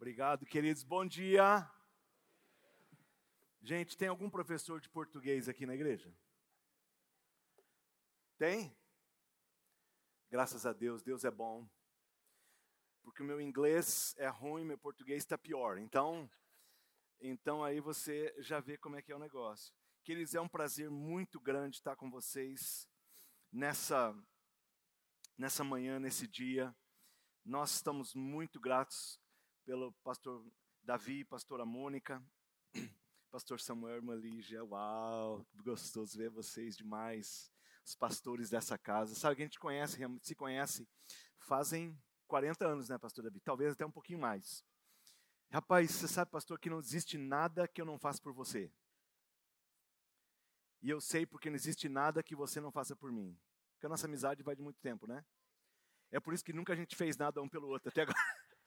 Obrigado, queridos. Bom dia. Gente, tem algum professor de português aqui na igreja? Tem? Graças a Deus, Deus é bom. Porque o meu inglês é ruim, meu português está pior. Então aí você já vê como é que é o negócio. Queridos, é um prazer muito grande estar com vocês nessa manhã, nesse dia. Nós estamos muito gratos pelo pastor Davi, pastora Mônica, pastor Samuel, irmã Lígia. Uau, que gostoso ver vocês demais, os pastores dessa casa. Sabe que a gente conhece, se conhece, fazem 40 anos, né, pastor Davi? Talvez até um pouquinho mais. Rapaz, você sabe, pastor, que não existe nada que eu não faça por você. E eu sei porque não existe nada que você não faça por mim. Porque a nossa amizade vai de muito tempo, né? É por isso que nunca a gente fez nada um pelo outro até agora.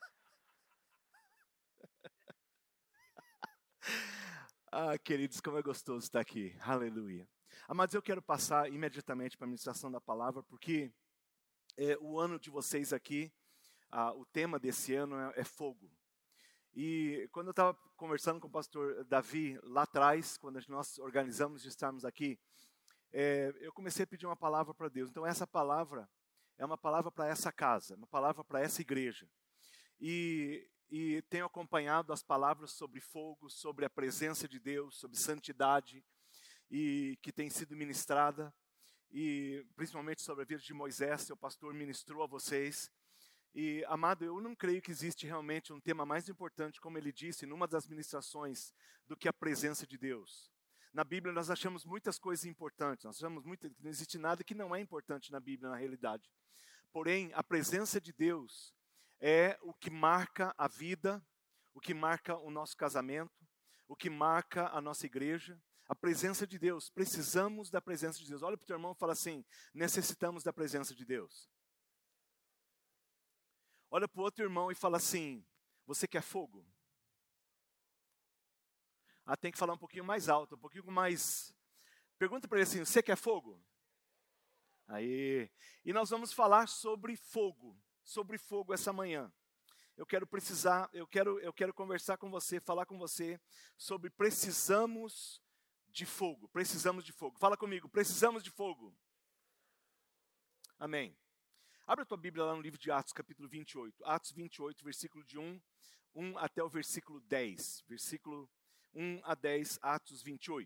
Ah, queridos, como é gostoso estar aqui. Aleluia. Amados, eu quero passar imediatamente para a ministração da palavra, porque o ano de vocês aqui, o tema desse ano é fogo. E quando eu estava conversando com o pastor Davi, lá atrás, quando nós organizamos de estarmos aqui, eu comecei a pedir uma palavra para Deus. Então essa palavra é uma palavra para essa casa, uma palavra para essa igreja. E tenho acompanhado as palavras sobre fogo, sobre a presença de Deus, sobre santidade, e que tem sido ministrada, e principalmente sobre a vida de Moisés, seu pastor ministrou a vocês. E, amado, eu não creio que existe realmente um tema mais importante, como ele disse, numa das ministrações, do que a presença de Deus. Na Bíblia nós achamos muitas coisas importantes, não existe nada que não é importante na Bíblia, na realidade. Porém, a presença de Deus é o que marca a vida, o que marca o nosso casamento, o que marca a nossa igreja. A presença de Deus, precisamos da presença de Deus. Olha para o teu irmão e fala assim: necessitamos da presença de Deus. Olha para o outro irmão e fala assim: você quer fogo? Tem que falar um pouquinho mais alto, um pouquinho mais... Pergunta para ele assim: você quer fogo? Aí. E nós vamos falar sobre fogo essa manhã. Eu quero conversar com você, falar com você sobre precisamos de fogo. Precisamos de fogo. Fala comigo, precisamos de fogo. Amém. Abre a tua Bíblia lá no livro de Atos, capítulo 28. Atos 28, versículo de 1 até o versículo 10. Versículo 1 a 10, Atos 28.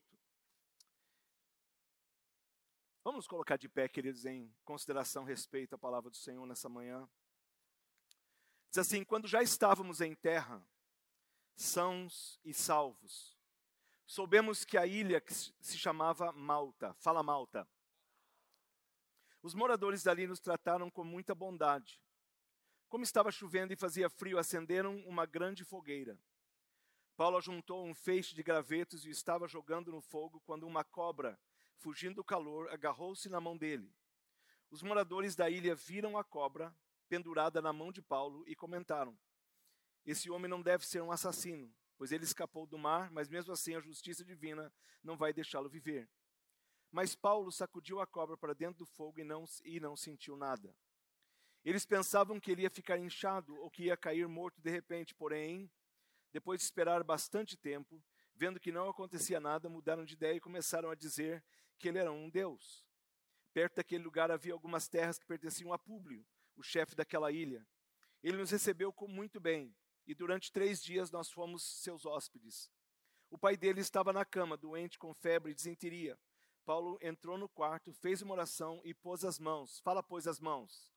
Vamos nos colocar de pé, queridos, em consideração, respeito à palavra do Senhor nessa manhã. Diz assim: quando já estávamos em terra, sãos e salvos, soubemos que a ilha que se chamava Malta, fala Malta. Os moradores dali nos trataram com muita bondade. Como estava chovendo e fazia frio, acenderam uma grande fogueira. Paulo ajuntou um feixe de gravetos e estava jogando no fogo quando uma cobra, fugindo do calor, agarrou-se na mão dele. Os moradores da ilha viram a cobra pendurada na mão de Paulo e comentaram: esse homem não deve ser um assassino, pois ele escapou do mar, mas mesmo assim a justiça divina não vai deixá-lo viver. Mas Paulo sacudiu a cobra para dentro do fogo e não sentiu nada. Eles pensavam que ele ia ficar inchado ou que ia cair morto de repente, porém, depois de esperar bastante tempo, vendo que não acontecia nada, mudaram de ideia e começaram a dizer que ele era um deus. Perto daquele lugar havia algumas terras que pertenciam a Públio, o chefe daquela ilha. Ele nos recebeu muito bem, e durante 3 dias nós fomos seus hóspedes. O pai dele estava na cama, doente com febre e disenteria. Paulo entrou no quarto, fez uma oração e pôs as mãos, pôs as mãos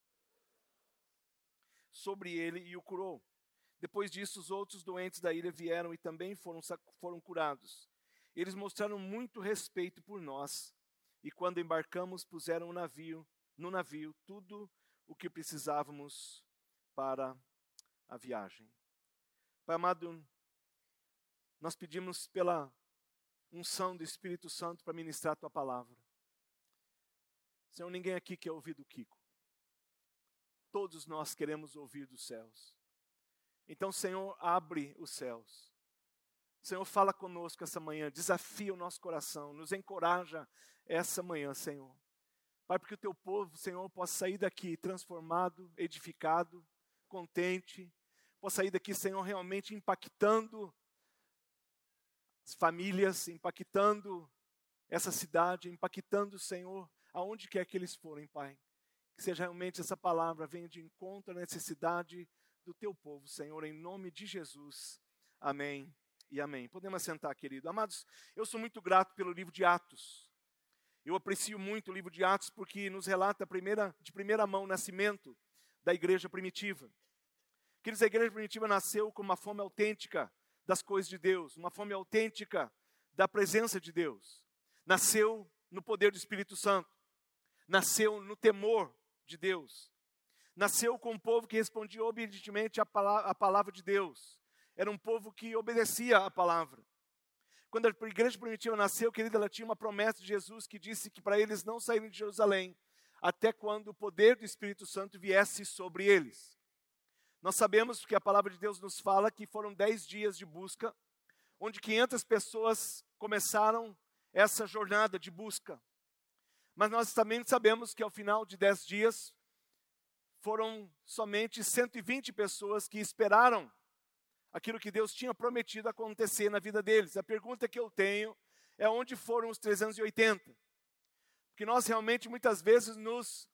sobre ele e o curou. Depois disso, os outros doentes da ilha vieram e também foram curados. Eles mostraram muito respeito por nós, e quando embarcamos, puseram no navio tudo o que precisávamos para a viagem. Pai amado, nós pedimos pela unção do Espírito Santo para ministrar a tua palavra. Senhor, ninguém aqui quer ouvir do Kiko. Todos nós queremos ouvir dos céus. Então, Senhor, abre os céus. Senhor, fala conosco essa manhã, desafia o nosso coração, nos encoraja essa manhã, Senhor. Pai, porque o teu povo, Senhor, possa sair daqui transformado, edificado, contente, possa sair daqui, Senhor, realmente impactando as famílias, impactando essa cidade, impactando, Senhor, aonde quer que eles forem, Pai. Que seja realmente essa palavra, venha de encontro à necessidade do Teu povo, Senhor, em nome de Jesus. Amém e amém. Podemos sentar, querido. Amados, eu sou muito grato pelo livro de Atos. Eu aprecio muito o livro de Atos porque nos relata de primeira mão o nascimento da igreja primitiva. Queridos, a igreja primitiva nasceu com uma fome autêntica das coisas de Deus, uma fome autêntica da presença de Deus. Nasceu no poder do Espírito Santo. Nasceu no temor de Deus. Nasceu com um povo que respondia obedientemente à palavra de Deus. Era um povo que obedecia à palavra. Quando a igreja primitiva nasceu, querida, ela tinha uma promessa de Jesus que disse que para eles não saírem de Jerusalém até quando o poder do Espírito Santo viesse sobre eles. Nós sabemos que a palavra de Deus nos fala que foram 10 dias de busca, onde 500 pessoas começaram essa jornada de busca. Mas nós também sabemos que ao final de 10 dias, foram somente 120 pessoas que esperaram aquilo que Deus tinha prometido acontecer na vida deles. A pergunta que eu tenho é onde foram os 380? Porque nós realmente muitas vezes nos,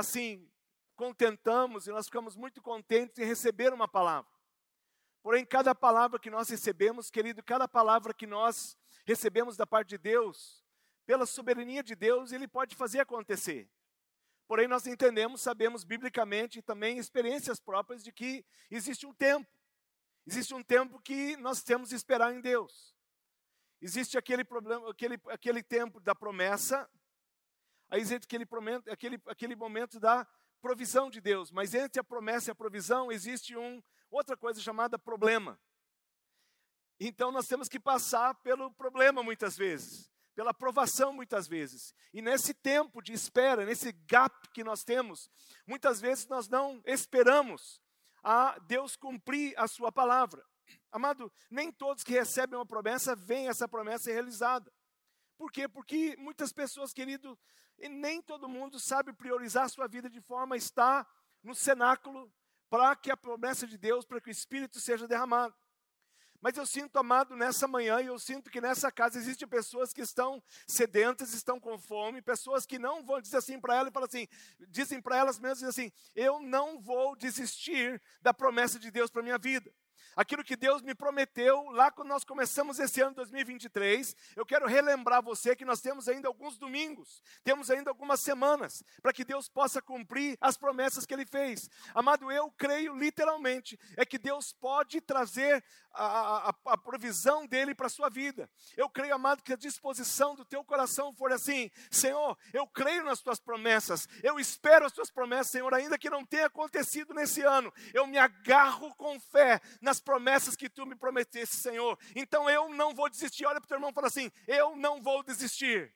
contentamos e nós ficamos muito contentes em receber uma palavra. Porém, cada palavra que nós recebemos, querido, cada palavra que nós recebemos da parte de Deus, pela soberania de Deus, Ele pode fazer acontecer. Porém, nós entendemos, sabemos biblicamente e também experiências próprias de que existe um tempo. Existe um tempo que nós temos de esperar em Deus. Existe aquele tempo da promessa, aí existe aquele momento da provisão de Deus. Mas entre a promessa e a provisão existe outra coisa chamada problema. Então nós temos que passar pelo problema muitas vezes, pela provação muitas vezes. E nesse tempo de espera, nesse gap que nós temos, muitas vezes nós não esperamos a Deus cumprir a sua palavra. Amado, nem todos que recebem uma promessa veem essa promessa realizada. Por quê? Porque muitas pessoas, querido, e nem todo mundo sabe priorizar a sua vida de forma a estar no cenáculo para que a promessa de Deus, para que o Espírito seja derramado. Mas eu sinto, amado, nessa manhã, e eu sinto que nessa casa existem pessoas que estão sedentas, estão com fome, pessoas que não vão dizer assim para elas, dizem para elas mesmas assim, eu não vou desistir da promessa de Deus para a minha vida. Aquilo que Deus me prometeu lá quando nós começamos esse ano 2023, eu quero relembrar você que nós temos ainda alguns domingos, temos ainda algumas semanas, para que Deus possa cumprir as promessas que Ele fez. Amado, eu creio literalmente, é que Deus pode trazer a provisão dEle para a sua vida. Eu creio, amado, que a disposição do teu coração for assim, Senhor, eu creio nas tuas promessas, eu espero as tuas promessas, Senhor, ainda que não tenha acontecido nesse ano, eu me agarro com fé nas promessas que tu me prometeste, Senhor. Então eu não vou desistir. Olha para o teu irmão e fala assim, eu não vou desistir.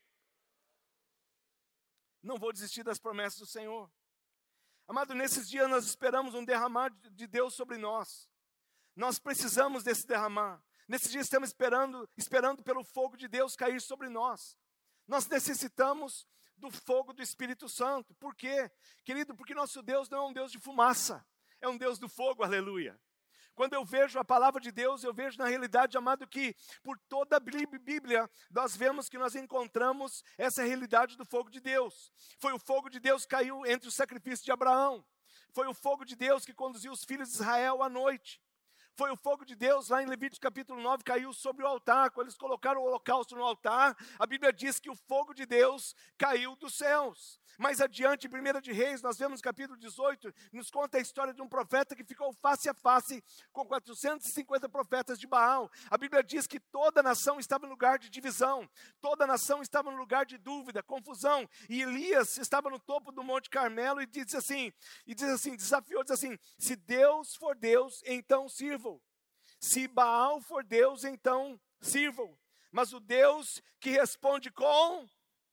Não vou desistir das promessas do Senhor. Amado, nesses dias nós esperamos um derramar de Deus sobre nós. Nós precisamos desse derramar. Nesses dias estamos esperando pelo fogo de Deus cair sobre nós. Nós necessitamos do fogo do Espírito Santo. Por quê? Querido, porque nosso Deus não é um Deus de fumaça. É um Deus do fogo, aleluia. Quando eu vejo a palavra de Deus, eu vejo na realidade, amado, que por toda a Bíblia, nós vemos que nós encontramos essa realidade do fogo de Deus. Foi o fogo de Deus que caiu entre o sacrifício de Abraão. Foi o fogo de Deus que conduziu os filhos de Israel à noite. Foi o fogo de Deus, lá em Levítico capítulo 9, caiu sobre o altar. Quando eles colocaram o holocausto no altar, a Bíblia diz que o fogo de Deus caiu dos céus. Mais adiante, em 1 de Reis, nós vemos no capítulo 18, nos conta a história de um profeta que ficou face a face com 450 profetas de Baal. A Bíblia diz que toda a nação estava no lugar de divisão, toda a nação estava no lugar de dúvida, confusão. E Elias estava no topo do Monte Carmelo e diz assim, desafiou, diz assim, se Deus for Deus, então sirvam. Se Baal for Deus, então sirvam. Mas o Deus que responde com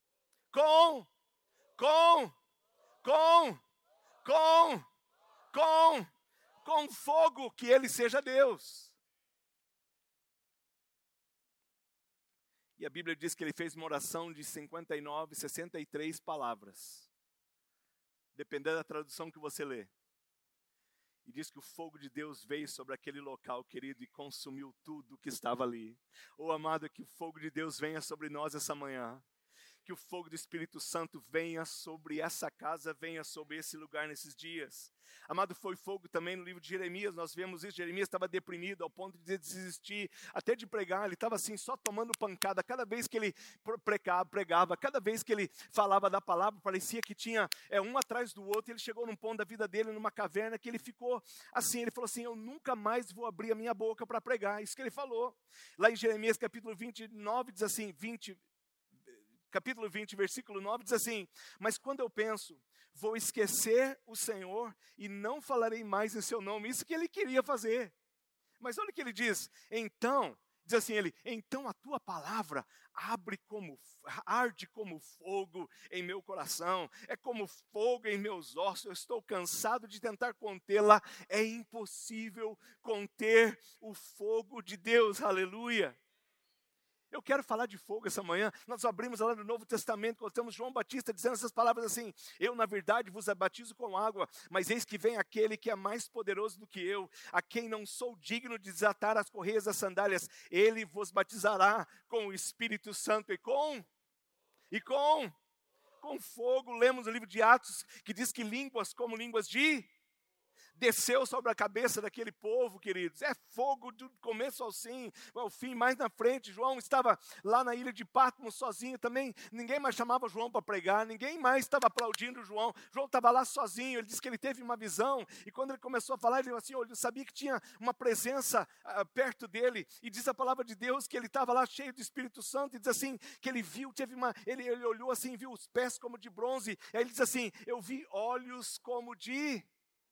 fogo, que Ele seja Deus. E a Bíblia diz que ele fez uma oração de 59, 63 palavras. Dependendo da tradução que você lê. E diz que o fogo de Deus veio sobre aquele local, querido, e consumiu tudo que estava ali. Oh, amado, que o fogo de Deus venha sobre nós essa manhã. Que o fogo do Espírito Santo venha sobre essa casa, venha sobre esse lugar nesses dias. Amado, foi fogo também no livro de Jeremias, nós vemos isso. Jeremias estava deprimido ao ponto de desistir até de pregar. Ele estava assim, só tomando pancada. Cada vez que ele pregava, cada vez que ele falava da palavra, parecia que tinha um atrás do outro. Ele chegou num ponto da vida dele, numa caverna, que ele ficou assim, ele falou assim, eu nunca mais vou abrir a minha boca para pregar. Isso que ele falou. Lá em Jeremias capítulo 29, diz assim, capítulo 20, versículo 9, diz assim, mas quando eu penso, vou esquecer o Senhor e não falarei mais em seu nome. Isso que ele queria fazer. Mas olha o que ele diz, então, diz assim ele, então a tua palavra arde como fogo em meu coração, é como fogo em meus ossos, eu estou cansado de tentar contê-la, é impossível conter o fogo de Deus, aleluia. Eu quero falar de fogo essa manhã. Nós abrimos lá no Novo Testamento, quando temos João Batista dizendo essas palavras assim, eu na verdade vos batizo com água, mas eis que vem aquele que é mais poderoso do que eu, a quem não sou digno de desatar as correias das sandálias, ele vos batizará com o Espírito Santo e com fogo. Lemos no livro de Atos, que diz que línguas como línguas desceu sobre a cabeça daquele povo, queridos. É fogo do começo ao fim. Mais na frente, João estava lá na ilha de Patmos sozinho também. Ninguém mais chamava João para pregar, ninguém mais estava aplaudindo João. João estava lá sozinho, ele disse que ele teve uma visão. E quando ele começou a falar, ele assim, eu sabia que tinha uma presença perto dele. E diz a palavra de Deus que ele estava lá cheio do Espírito Santo. E diz assim, que ele viu, ele olhou assim, viu os pés como de bronze. E aí ele diz assim, eu vi olhos como de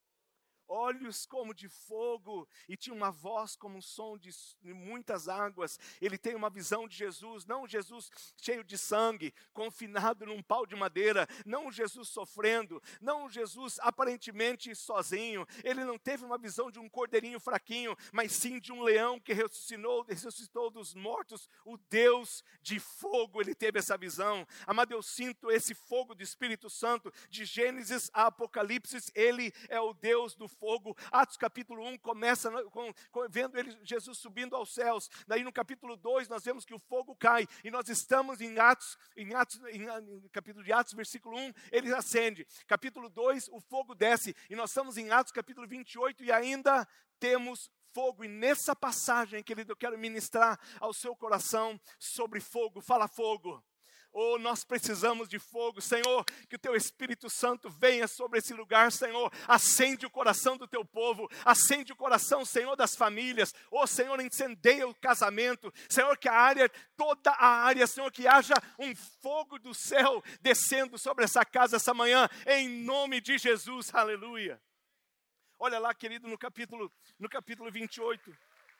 fogo, e tinha uma voz como um som de muitas águas. Ele tem uma visão de Jesus, não Jesus cheio de sangue, confinado num pau de madeira, não Jesus sofrendo, não Jesus aparentemente sozinho. Ele não teve uma visão de um cordeirinho fraquinho, mas sim de um leão que ressuscitou dos mortos, o Deus de fogo. Ele teve essa visão. Amado, eu sinto esse fogo do Espírito Santo, de Gênesis a Apocalipse. Ele é o Deus do fogo. Atos capítulo 1 começa vendo Jesus subindo aos céus. Daí no capítulo 2 nós vemos que o fogo cai, e nós estamos em capítulo de Atos, versículo 1, ele acende. Capítulo 2, o fogo desce, e nós estamos em Atos capítulo 28 e ainda temos fogo. E nessa passagem, querido, eu quero ministrar ao seu coração sobre fogo. Fala fogo. Oh, nós precisamos de fogo, Senhor, que o Teu Espírito Santo venha sobre esse lugar, Senhor, acende o coração do Teu povo, acende o coração, Senhor, das famílias. Oh, Senhor, incendeia o casamento, Senhor, que toda a área, Senhor, que haja um fogo do céu descendo sobre essa casa essa manhã, em nome de Jesus, aleluia. Olha lá, querido, no capítulo 28.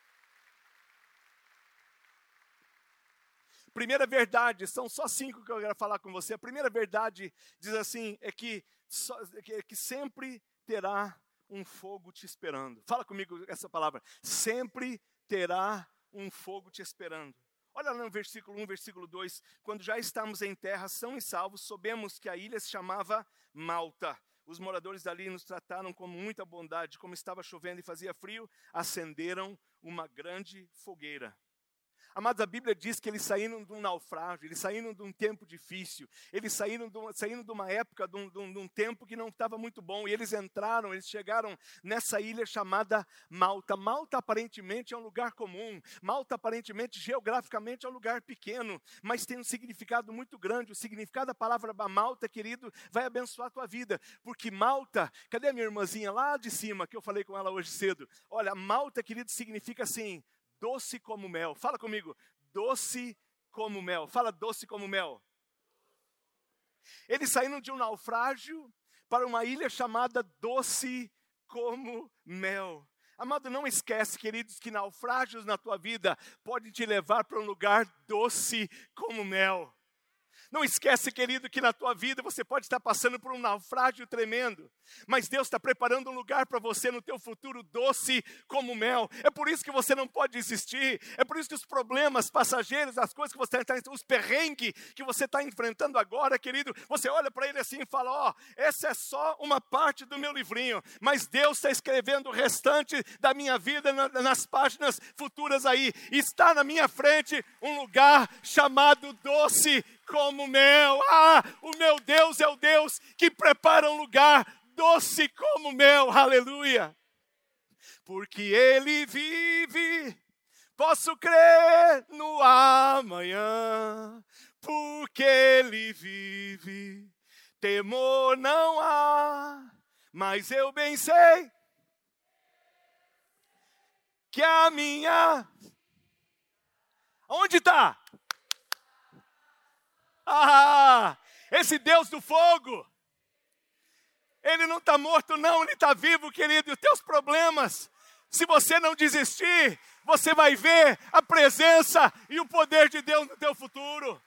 Primeira verdade, são só 5 que eu quero falar com você. A primeira verdade diz assim, é que sempre terá um fogo te esperando. Fala comigo essa palavra, sempre terá um fogo te esperando. Olha lá no versículo 1, versículo 2, quando já estamos em terra, são e salvos, soubemos que a ilha se chamava Malta. Os moradores dali nos trataram com muita bondade, como estava chovendo e fazia frio, acenderam uma grande fogueira. Amados, a Bíblia diz que eles saíram de um naufrágio, eles saíram de um tempo difícil, eles saíram de uma época, de um tempo que não estava muito bom, e eles chegaram nessa ilha chamada Malta. Malta aparentemente é um lugar comum, Malta aparentemente, geograficamente é um lugar pequeno, mas tem um significado muito grande. O significado da palavra Malta, querido, vai abençoar a tua vida, porque Malta, cadê a minha irmãzinha lá de cima, que eu falei com ela hoje cedo? Olha, Malta, querido, significa assim, doce como mel. Fala comigo, doce como mel. Fala, doce como mel. Eles saíram de um naufrágio para uma ilha chamada doce como mel. Amado, não esquece, queridos, que naufrágios na tua vida podem te levar para um lugar doce como mel. Não esquece, querido, que na tua vida você pode estar passando por um naufrágio tremendo, mas Deus está preparando um lugar para você no teu futuro doce como mel. É por isso que você não pode desistir, é por isso que os problemas passageiros, as coisas que você está, os perrengues que você está enfrentando agora, querido, você olha para ele assim e fala, ó, essa é só uma parte do meu livrinho, mas Deus está escrevendo o restante da minha vida nas páginas futuras aí. Está na minha frente um lugar chamado doce como mel. Ah, o meu Deus é o Deus que prepara um lugar doce como mel. Aleluia. Porque Ele vive, posso crer no amanhã. Porque Ele vive, temor não há, mas eu bem sei que a minha... Onde está? Ah, esse Deus do fogo, Ele não está morto não, Ele está vivo, querido. E os teus problemas, se você não desistir, você vai ver a presença e o poder de Deus no teu futuro.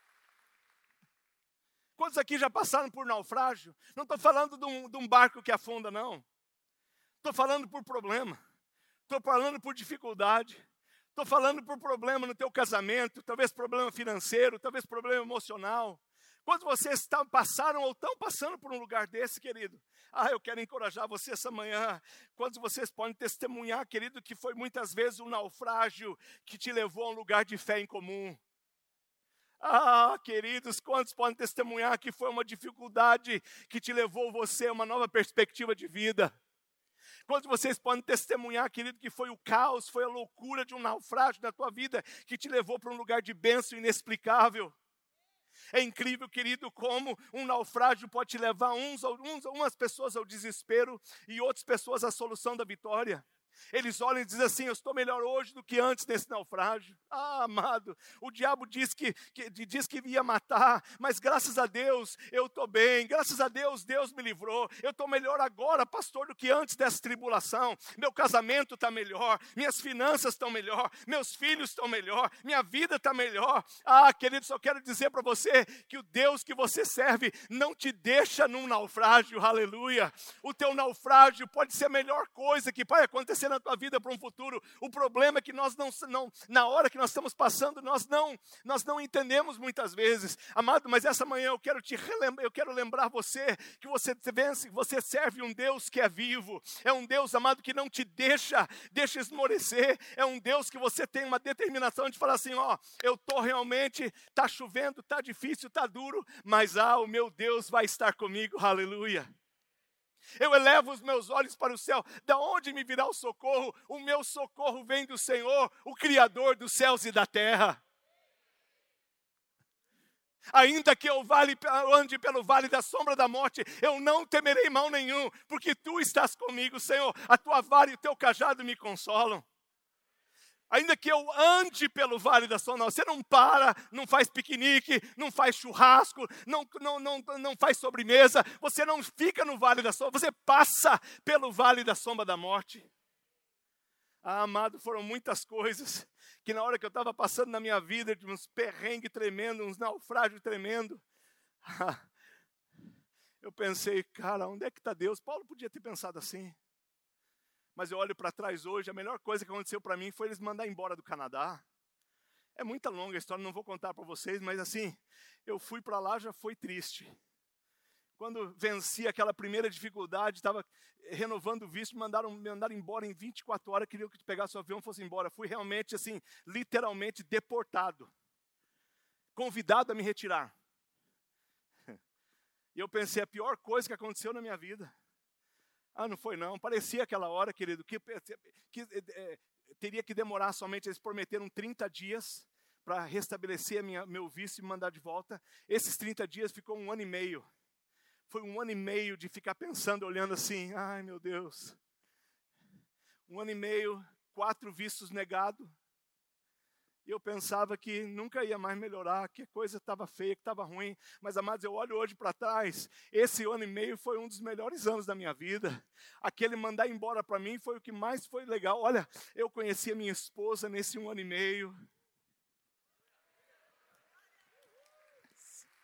Quantos aqui já passaram por naufrágio? Não estou falando de um barco que afunda, não. Estou falando por problema. Estou falando por dificuldade. Estou falando por problema no teu casamento, talvez problema financeiro, talvez problema emocional. Quando vocês passaram ou estão passando por um lugar desse, querido, eu quero encorajar você essa manhã. Quantos vocês podem testemunhar, querido, que foi muitas vezes um naufrágio que te levou a um lugar de fé em comum? Queridos, quantos podem testemunhar que foi uma dificuldade que te levou você a uma nova perspectiva de vida? Quantos vocês podem testemunhar, querido, que foi o caos, foi a loucura de um naufrágio na tua vida que te levou para um lugar de bênção inexplicável? É incrível, querido, como um naufrágio pode te levar umas pessoas ao desespero e outras pessoas à solução da vitória. Eles olham e dizem assim, eu estou melhor hoje do que antes desse naufrágio. Amado, o diabo diz que ia matar, mas graças a Deus eu estou bem, graças a Deus, Deus me livrou. Eu estou melhor agora, pastor, do que antes dessa tribulação. Meu casamento está melhor, minhas finanças estão melhor, meus filhos estão melhor, minha vida está melhor. Querido, só quero dizer para você que o Deus que você serve não te deixa num naufrágio, aleluia. O teu naufrágio pode ser a melhor coisa que vai acontecer na tua vida para um futuro. O problema é que nós não na hora que nós estamos passando, nós não entendemos muitas vezes. Amado, mas essa manhã eu quero lembrar você que você serve um Deus que é vivo. É um Deus, amado, que não te deixa esmorecer. É um Deus que você tem uma determinação de falar assim, eu estou realmente, está chovendo, está difícil, está duro, mas o meu Deus vai estar comigo, aleluia. Eu elevo os meus olhos para o céu. Da onde me virá o socorro? O meu socorro vem do Senhor, o Criador dos céus e da terra. Ainda que eu ande pelo vale da sombra da morte, eu não temerei mal nenhum, porque Tu estás comigo, Senhor. A Tua vara e o Teu cajado me consolam. Ainda que eu ande pelo vale da sombra, você não para, não faz piquenique, não faz churrasco, não faz sobremesa, você não fica no vale da sombra, você passa pelo vale da sombra da morte. Amado, foram muitas coisas que na hora que eu estava passando na minha vida, de uns perrengues tremendos, uns naufrágios tremendos, eu pensei, cara, onde é que está Deus? Paulo podia ter pensado assim. Mas eu olho para trás hoje, a melhor coisa que aconteceu para mim foi eles mandar embora do Canadá. É muita longa a história, não vou contar para vocês, mas assim, eu fui para lá, já foi triste. Quando venci aquela primeira dificuldade, estava renovando o visto, me mandaram embora em 24 horas, queriam que eu pegasse o avião e fosse embora. Fui realmente, assim, literalmente deportado. Convidado a me retirar. E eu pensei, a pior coisa que aconteceu na minha vida. Não foi não, parecia aquela hora, querido, que teria que demorar somente, eles prometeram 30 dias para restabelecer meu visto e me mandar de volta. Esses 30 dias ficou 1 ano e meio. Foi 1 ano e meio de ficar pensando, olhando assim, ai meu Deus. 1 ano e meio, 4 vistos negados. E eu pensava que nunca ia mais melhorar, que a coisa estava feia, que estava ruim. Mas, amados, eu olho hoje para trás, esse 1 ano e meio foi um dos melhores anos da minha vida. Aquele mandar embora para mim foi o que mais foi legal. Olha, eu conheci a minha esposa nesse 1 ano e meio.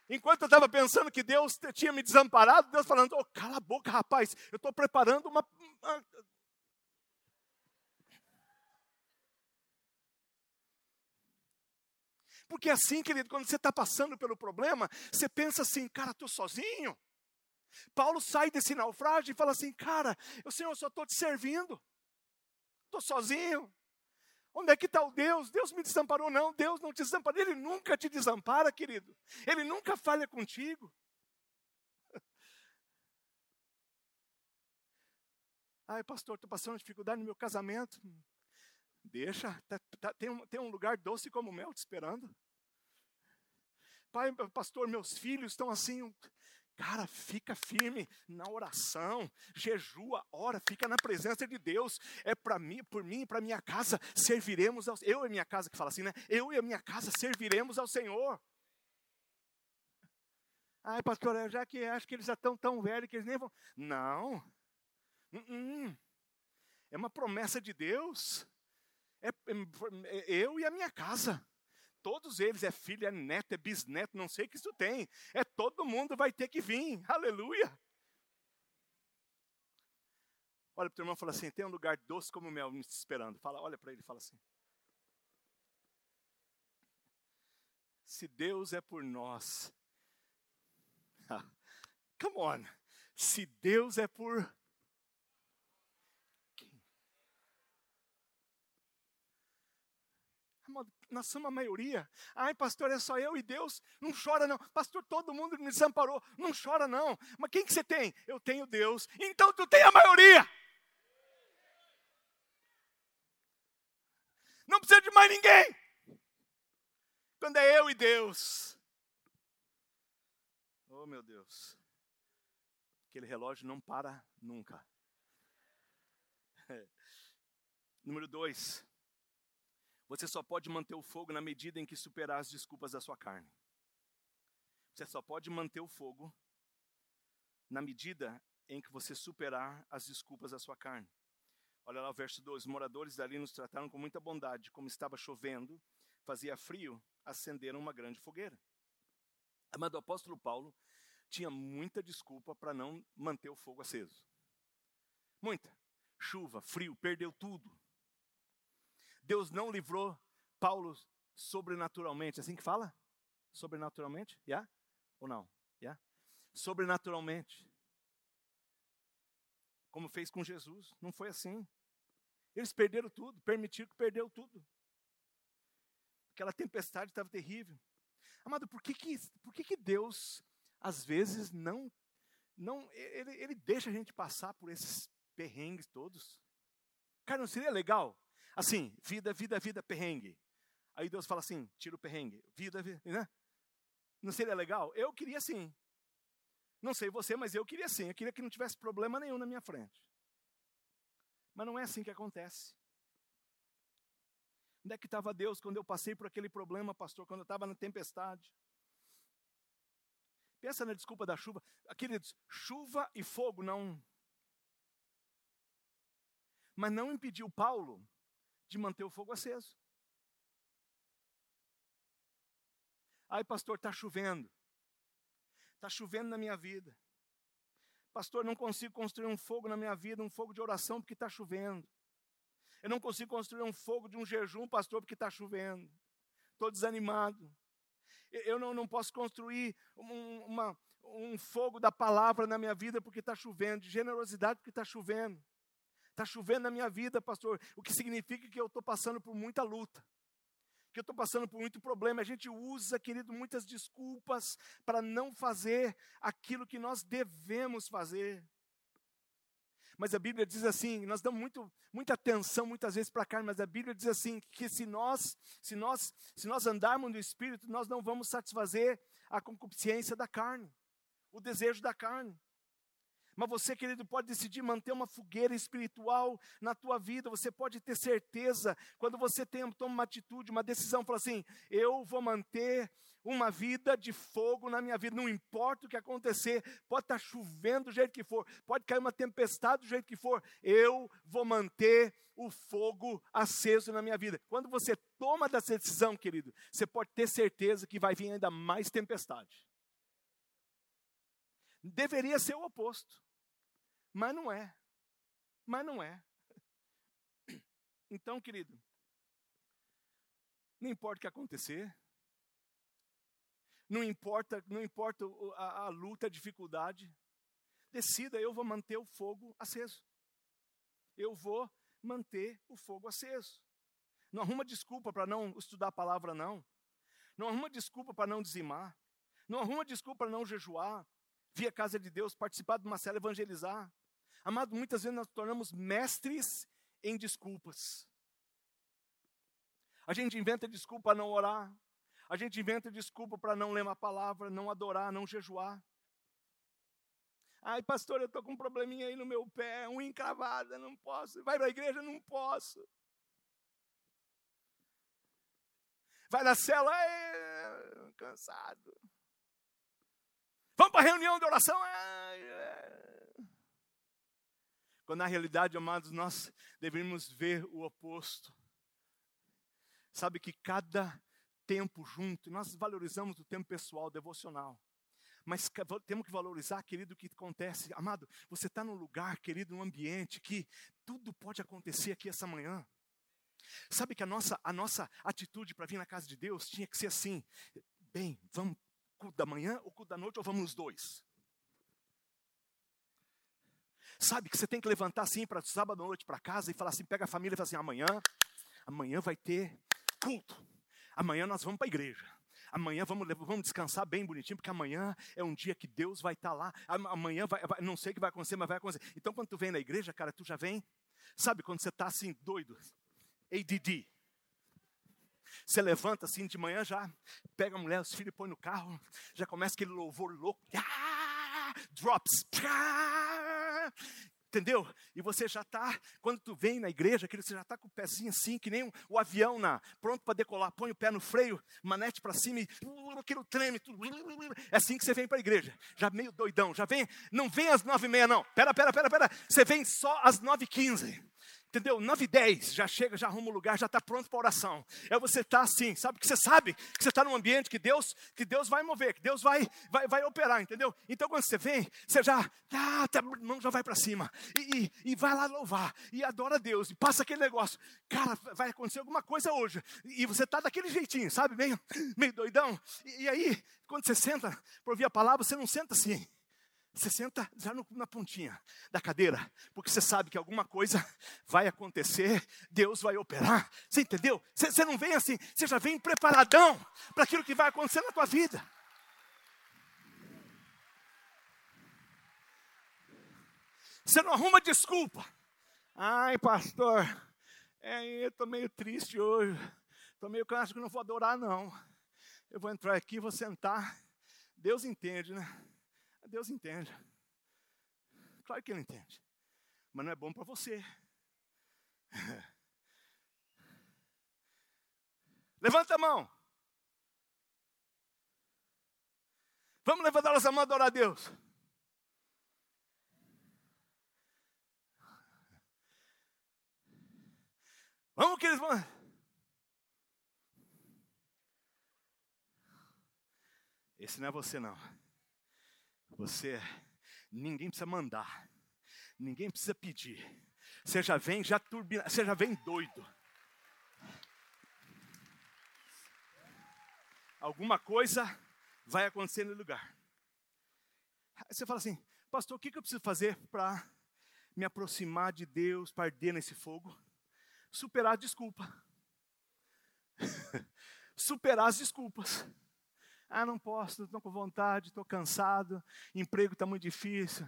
Enquanto eu estava pensando que Deus tinha me desamparado, Deus falando, oh, cala a boca, rapaz, eu estou preparando uma... Porque assim, querido, quando você está passando pelo problema, você pensa assim, cara, estou sozinho. Paulo sai desse naufrágio e fala assim, cara, Senhor, eu só estou te servindo. Estou sozinho. Onde é que está o Deus? Deus me desamparou? Não, Deus não te desamparou. Ele nunca te desampara, querido. Ele nunca falha contigo. Ai, pastor, estou passando dificuldade no meu casamento. Deixa, tem um lugar doce como mel te esperando. Pai, pastor, meus filhos estão assim. Cara, fica firme na oração, jejua, ora, fica na presença de Deus. É para mim, por mim e para minha casa, serviremos ao Senhor. Eu e minha casa, que fala assim, né? Eu e a minha casa serviremos ao Senhor. Ai, pastor, já que acho que eles já estão tão velhos que eles nem vão. Não. É uma promessa de Deus. É eu e a minha casa. Todos eles, é filho, é neto, é bisneto, não sei o que isso tem. É todo mundo vai ter que vir. Aleluia. Olha para o teu irmão e fala assim, tem um lugar doce como mel me esperando. Olha para ele e fala assim. Se Deus é por nós. Come on. Se Deus é por... Nós somos a maioria. Ai, pastor, é só eu e Deus. Não chora não. Pastor, todo mundo me desamparou. Não chora não. Mas quem que você tem? Eu tenho Deus. Então tu tem a maioria. Não precisa de mais ninguém. Quando é eu e Deus. Oh, meu Deus. Aquele relógio não para nunca. Número 2. Você só pode manter o fogo na medida em que superar as desculpas da sua carne. Você só pode manter o fogo na medida em que você superar as desculpas da sua carne. Olha lá o verso 2. Os moradores dali nos trataram com muita bondade. Como estava chovendo, fazia frio, acenderam uma grande fogueira. Mas o apóstolo Paulo tinha muita desculpa para não manter o fogo aceso. Muita. Chuva, frio, perdeu tudo. Deus não livrou Paulo sobrenaturalmente. Assim que fala? Sobrenaturalmente? Yeah? Ou não? Yeah? Sobrenaturalmente. Como fez com Jesus. Não foi assim. Eles perderam tudo. Permitiram que perdeu tudo. Aquela tempestade estava terrível. Amado, por que Deus, às vezes, ele deixa a gente passar por esses perrengues todos? Cara, não seria legal? Assim, vida, perrengue. Aí Deus fala assim, tira o perrengue. Vida, né? Não seria legal? Eu queria sim. Não sei você, mas eu queria sim. Eu queria que não tivesse problema nenhum na minha frente. Mas não é assim que acontece. Onde é que estava Deus quando eu passei por aquele problema, pastor? Quando eu estava na tempestade? Pensa na desculpa da chuva. Queridos, chuva e fogo não... Mas não impediu Paulo de manter o fogo aceso. Ai, pastor, está chovendo. Está chovendo na minha vida. Pastor, não consigo construir um fogo na minha vida, um fogo de oração, porque está chovendo. Eu não consigo construir um fogo de um jejum, pastor, porque está chovendo. Estou desanimado. Eu não posso construir um fogo da palavra na minha vida, porque está chovendo. De generosidade, porque está chovendo. Está chovendo na minha vida, pastor, o que significa que eu estou passando por muita luta, que eu estou passando por muito problema. A gente usa, querido, muitas desculpas para não fazer aquilo que nós devemos fazer. Mas a Bíblia diz assim, nós damos muita atenção muitas vezes para a carne, mas a Bíblia diz assim, que se nós andarmos no Espírito, nós não vamos satisfazer a concupiscência da carne, o desejo da carne. Mas você, querido, pode decidir manter uma fogueira espiritual na tua vida. Você pode ter certeza, quando você toma uma atitude, uma decisão, fala assim, eu vou manter uma vida de fogo na minha vida. Não importa o que acontecer, pode estar chovendo do jeito que for, pode cair uma tempestade do jeito que for, eu vou manter o fogo aceso na minha vida. Quando você toma essa decisão, querido, você pode ter certeza que vai vir ainda mais tempestade. Deveria ser o oposto. Mas não é. Mas não é. Então, querido, não importa o que acontecer, não importa a luta, a dificuldade, decida, eu vou manter o fogo aceso. Eu vou manter o fogo aceso. Não arruma desculpa para não estudar a palavra, não. Não arruma desculpa para não dizimar. Não arruma desculpa para não jejuar, vir à casa de Deus, participar de uma célula, evangelizar. Amado, muitas vezes nós nos tornamos mestres em desculpas. A gente inventa desculpa para não orar. A gente inventa desculpa para não ler uma palavra, não adorar, não jejuar. Ai, pastor, eu estou com um probleminha aí no meu pé, unha encravada, não posso. Vai para a igreja, não posso. Vai na cela, cansado. Vamos para a reunião de oração. Quando na realidade, amados, nós deveríamos ver o oposto. Sabe que cada tempo junto, nós valorizamos o tempo pessoal, devocional. Mas temos que valorizar, querido, o que acontece. Amado, você está num lugar, querido, num ambiente que tudo pode acontecer aqui essa manhã. Sabe que a nossa atitude para vir na casa de Deus tinha que ser assim. Bem, vamos culto da manhã ou culto da noite ou vamos os dois? Sabe que você tem que levantar assim para sábado à noite para casa e falar assim, pega a família e fala assim, amanhã vai ter culto. Amanhã nós vamos para a igreja. Amanhã vamos descansar bem bonitinho, porque amanhã é um dia que Deus vai estar lá. Amanhã não sei o que vai acontecer, mas vai acontecer. Então quando tu vem na igreja, cara, tu já vem, sabe quando você está assim doido, ADD. Você levanta assim de manhã, já pega a mulher, os filhos, põe no carro, já começa aquele louvor louco, drops, entendeu? E você já está, quando tu vem na igreja, você já está com o pezinho assim, que nem o avião pronto para decolar, põe o pé no freio, manete para cima e aquilo treme, tudo. É assim que você vem para a igreja, já meio doidão, não vem às 9h30 não, pera, você vem só às 9h15. Entendeu? 9h10, já chega, já arruma o lugar, já está pronto para oração. Você está assim, sabe que você está num ambiente que Deus vai mover, que Deus vai operar, entendeu? Então quando você vem, você já, a mão já vai para cima, e vai lá louvar, e adora a Deus, e passa aquele negócio, cara, vai acontecer alguma coisa hoje, e você está daquele jeitinho, sabe, meio doidão, e aí, quando você senta para ouvir a palavra, você não senta assim. Você senta já na pontinha da cadeira, porque você sabe que alguma coisa vai acontecer, Deus vai operar. Você entendeu? Você não vem assim, você já vem preparadão para aquilo que vai acontecer na tua vida. Você não arruma desculpa. Ai, pastor, eu estou meio triste hoje. Eu acho que não vou adorar, não. Eu vou entrar aqui, vou sentar. Deus entende, né? Deus entende. Claro que Ele entende. Mas não é bom para você. Levanta a mão. Vamos levantar nossa mão e adorar a Deus. Vamos que eles vão. Esse não é você não. Ninguém precisa mandar, ninguém precisa pedir. Você já vem, você já vem doido. Alguma coisa vai acontecer no lugar. Aí você fala assim, pastor, o que eu preciso fazer para me aproximar de Deus, para arder nesse fogo? Superar a desculpa. Superar as desculpas. Não posso, não estou com vontade, estou cansado, emprego está muito difícil.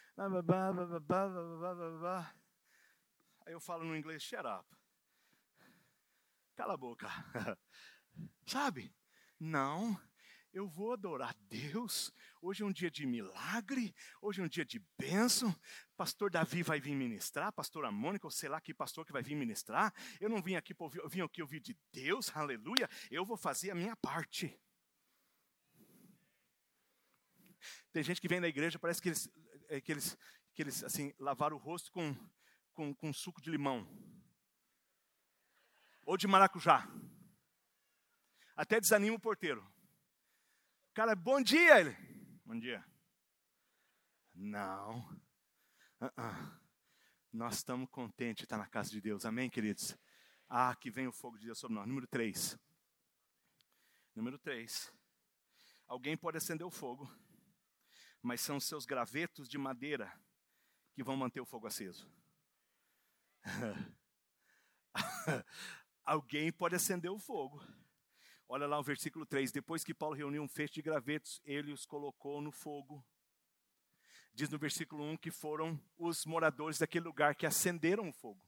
Aí eu falo no inglês, shut up. Cala a boca. Sabe? Não, eu vou adorar Deus. Hoje é um dia de milagre, hoje é um dia de bênção. Pastor Davi vai vir ministrar, pastora Mônica, ou sei lá que pastor que vai vir ministrar. Eu não vim aqui para ouvir, eu vim aqui ouvir de Deus, aleluia. Eu vou fazer a minha parte. Tem gente que vem na igreja, parece que eles assim, lavaram o rosto com suco de limão. Ou de maracujá. Até desanima o porteiro. Cara, bom dia, ele. Bom dia. Não. Nós estamos contentes de estar na casa de Deus. Amém, queridos? Que vem o fogo de Deus sobre nós. Número 3. Número 3. Alguém pode acender o fogo, mas são os seus gravetos de madeira que vão manter o fogo aceso. Alguém pode acender o fogo. Olha lá o versículo 3. Depois que Paulo reuniu um feixe de gravetos, ele os colocou no fogo. Diz no versículo 1 que foram os moradores daquele lugar que acenderam o fogo.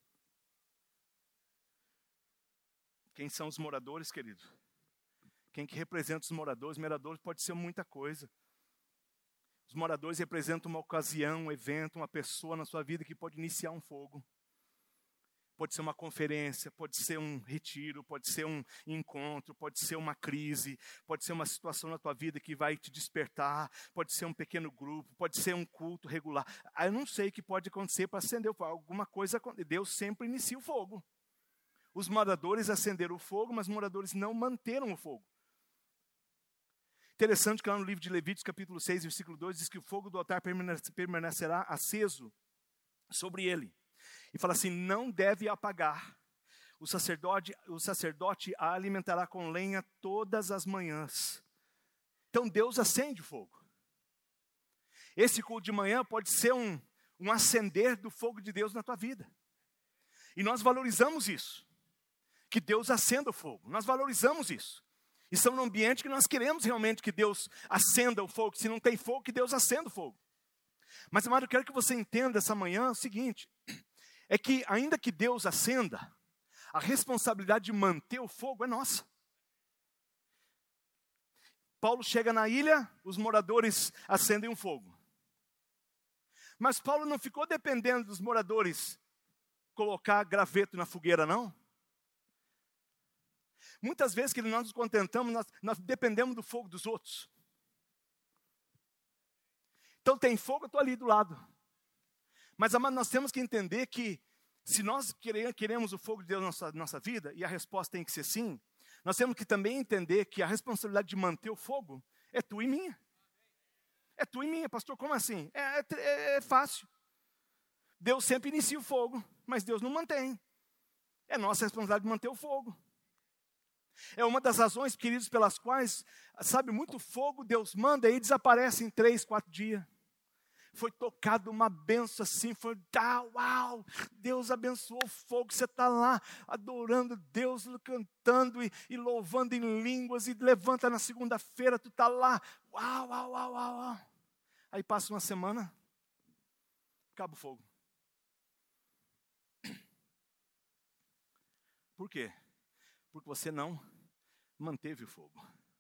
Quem são os moradores, querido? Quem que representa os moradores? Moradores pode ser muita coisa. Os moradores representam uma ocasião, um evento, uma pessoa na sua vida que pode iniciar um fogo. Pode ser uma conferência, pode ser um retiro, pode ser um encontro, pode ser uma crise, pode ser uma situação na tua vida que vai te despertar, pode ser um pequeno grupo, pode ser um culto regular. Eu não sei o que pode acontecer para acender o fogo. Alguma coisa, Deus sempre inicia o fogo. Os moradores acenderam o fogo, mas os moradores não manteram o fogo. Interessante que lá no livro de Levíticos, capítulo 6, versículo 2, diz que o fogo do altar permanecerá aceso sobre ele. E fala assim, não deve apagar. O sacerdote a alimentará com lenha todas as manhãs. Então Deus acende o fogo. Esse culto de manhã pode ser um acender do fogo de Deus na tua vida. E nós valorizamos isso. Que Deus acenda o fogo. Nós valorizamos isso. E estamos num ambiente que nós queremos realmente que Deus acenda o fogo. Se não tem fogo, que Deus acenda o fogo. Mas, amado, eu quero que você entenda essa manhã o seguinte. É que ainda que Deus acenda, a responsabilidade de manter o fogo é nossa. Paulo chega na ilha, os moradores acendem um fogo. Mas Paulo não ficou dependendo dos moradores colocar graveto na fogueira, não. Muitas vezes que nós nos contentamos, nós dependemos do fogo dos outros. Então tem fogo, eu estou ali do lado. Mas, amado, nós temos que entender que se nós queremos o fogo de Deus na nossa vida, e a resposta tem que ser sim, nós temos que também entender que a responsabilidade de manter o fogo é tua e minha. É tua e minha, pastor, como assim? É fácil. Deus sempre inicia o fogo, mas Deus não mantém. É nossa responsabilidade de manter o fogo. É uma das razões, queridos, pelas quais, sabe, muito fogo Deus manda e desaparece em 3, 4 dias. Foi tocado uma benção assim, foi, uau, Deus abençoou o fogo, você está lá adorando Deus, cantando e louvando em línguas, e levanta na segunda-feira, tu está lá, uau. Aí passa uma semana, acaba o fogo. Por quê? Porque você não manteve o fogo.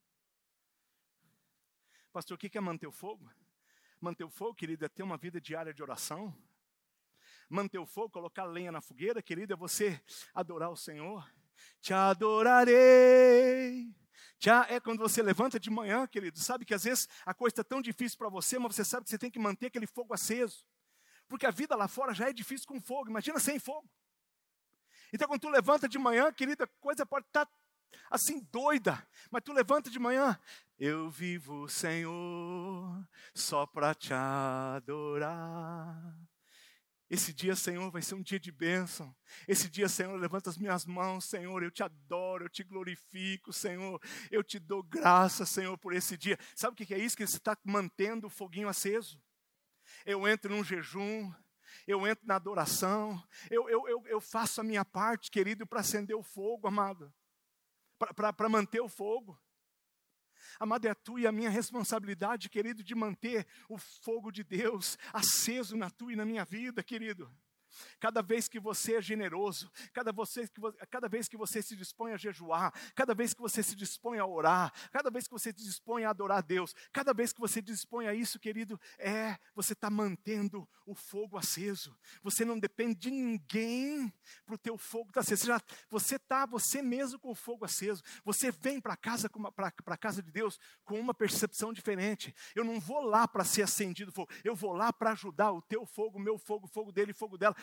Pastor, o que é manter o fogo? Manter o fogo, querido, é ter uma vida diária de oração. Manter o fogo, colocar lenha na fogueira, querido, é você adorar o Senhor. Te adorarei. É quando você levanta de manhã, querido, sabe que às vezes a coisa está tão difícil para você, mas você sabe que você tem que manter aquele fogo aceso. Porque a vida lá fora já é difícil com fogo, imagina sem fogo. Então quando tu levanta de manhã, querida, a coisa pode estar assim doida, mas tu levanta de manhã, eu vivo, Senhor, só para te adorar. Esse dia, Senhor, vai ser um dia de bênção. Esse dia, Senhor, eu levanto as minhas mãos, Senhor, eu te adoro, eu te glorifico, Senhor, eu te dou graça, Senhor, por esse dia. Sabe o que é isso? Que você está mantendo o foguinho aceso. Eu entro num jejum, eu entro na adoração, eu faço a minha parte, querido, para acender o fogo, amado. Para manter o fogo. Amado, é a tua e a minha responsabilidade, querido, de manter o fogo de Deus aceso na tua e na minha vida, querido. Cada vez que você é generoso, cada vez que você se dispõe a jejuar, cada vez que você se dispõe a orar, cada vez que você se dispõe a adorar a Deus, cada vez que você dispõe a isso, querido, você está mantendo o fogo aceso. Você não depende de ninguém para o teu fogo estar aceso. Você mesmo com o fogo aceso. Você vem para a casa de Deus com uma percepção diferente. Eu não vou lá para ser acendido fogo, eu vou lá para ajudar o teu fogo, o meu fogo, o fogo dele, o fogo dela,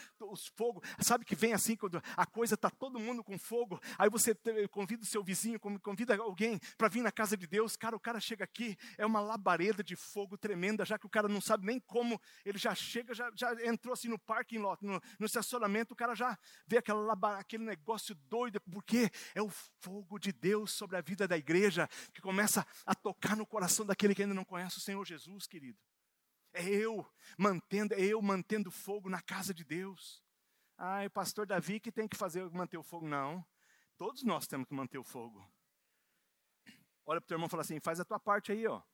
os fogos. Sabe que vem assim, quando a coisa está todo mundo com fogo, aí você convida o seu vizinho, convida alguém para vir na casa de Deus, cara, o cara chega aqui, é uma labareda de fogo tremenda, já que o cara não sabe nem como, ele já chega, já entrou assim no parking lot, no estacionamento, o cara já vê aquele negócio doido, porque é o fogo de Deus sobre a vida da igreja, que começa a tocar no coração daquele que ainda não conhece o Senhor Jesus, querido. É eu mantendo fogo na casa de Deus. O pastor Davi que tem que manter o fogo. Não, todos nós temos que manter o fogo. Olha para o teu irmão e fala assim, faz a tua parte aí, ó.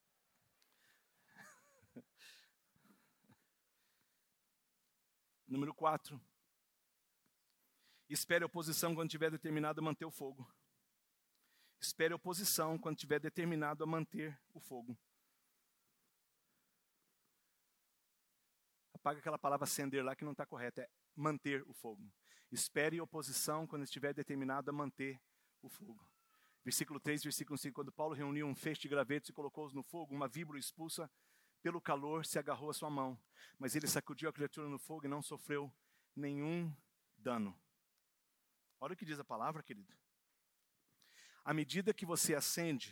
Número 4. Espere a oposição quando tiver determinado a manter o fogo. Espere a oposição quando tiver determinado a manter o fogo. Apaga aquela palavra acender lá que não está correta. É manter o fogo. Espere a oposição quando estiver determinado a manter o fogo. Versículo 3, versículo 5. Quando Paulo reuniu um feixe de gravetos e colocou-os no fogo, uma víbora expulsa pelo calor se agarrou à sua mão. Mas ele sacudiu a criatura no fogo e não sofreu nenhum dano. Olha o que diz a palavra, querido. À medida que você acende,